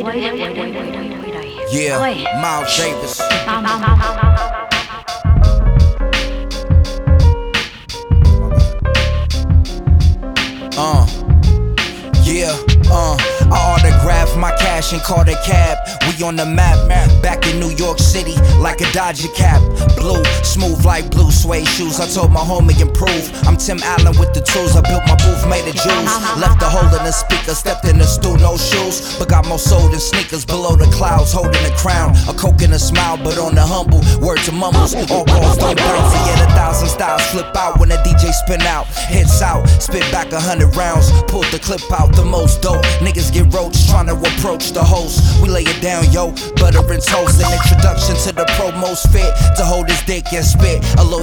Yeah, Miles Davis. I autographed my cash and called a cab. We on the map, back in New York City, like a Dodger cap. Blue, smooth like blue suede shoes. I told my homie improve. I'm Tim Allen with the tools. I built my booth made of jewels. Left a hole in the speaker, stepped in the stool, no shoes, but got more soul than sneakers. Below the clouds, holding a crown, a coke and a smile, but on the humble. Word to mumbles, all balls don't bounce. And yet 1,000 styles flip out when a DJ spin out. Hits out, spit back 100 rounds. Pulled the clip out, the most dope. Niggas get roached trying to approach the host. We lay it down, yo, butter and toast. An introduction to the pro most fit to hold his dick and spit. A low